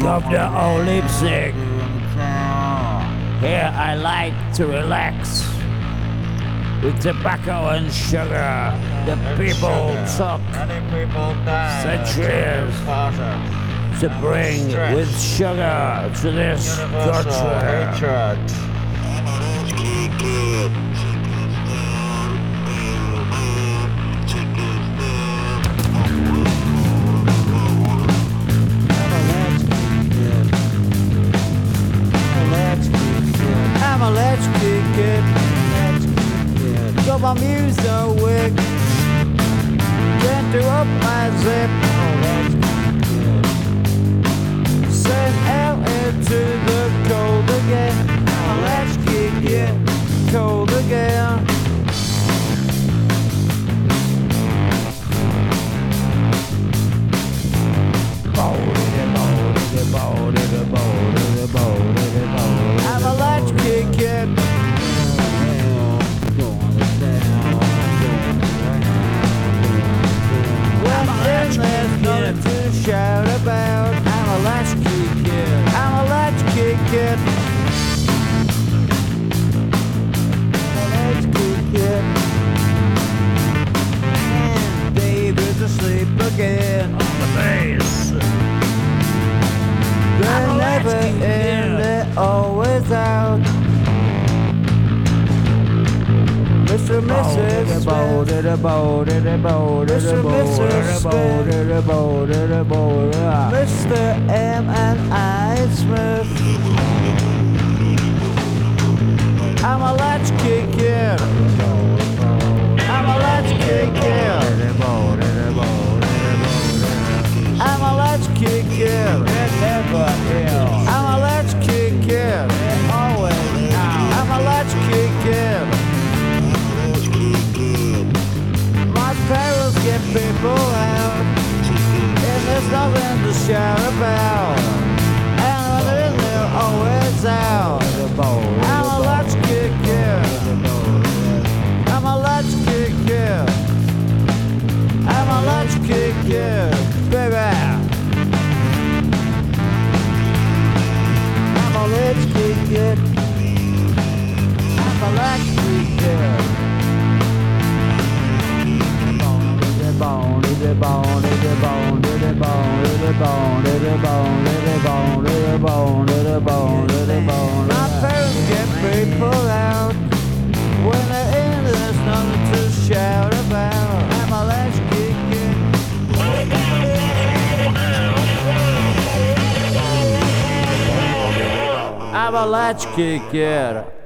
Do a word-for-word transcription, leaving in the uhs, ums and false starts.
Governor of Leipzig. Here I like to relax with tobacco and sugar. The people took centuries to bring with sugar to this country. I'm a latchkey kid. Got my music. Can't do up my zip. Sent out into the cold again. I'm a latchkey kid. Cold again. I'm a latchkey kid. When there's nothing to shout about, I'm a latchkey kid. I'm a latchkey kid. I'm a latchkey kid. And David's asleep again. On the bass. They're never in, they're always out. Mister and Missus Smith. Mister and Missus Smith. Mister M and I Smith. I'm a latchkey kid. I'm a latchkey kid. I'm a latchkey kid. Never ill. I'm a latchkey kid. Always out. I'm a latchkey kid. My parents get people out, and there's nothing to shout about. And when they're in, they're always out. I'm a latchkey kid. I'm a latchkey kid. I'm a latchkey kid, baby. I'm a latchkey kid. I'm a latchkey kid. My parents get people out. When they're in, there's nothing to shout about. I'm a latchkey kid. I'm a latchkey kid.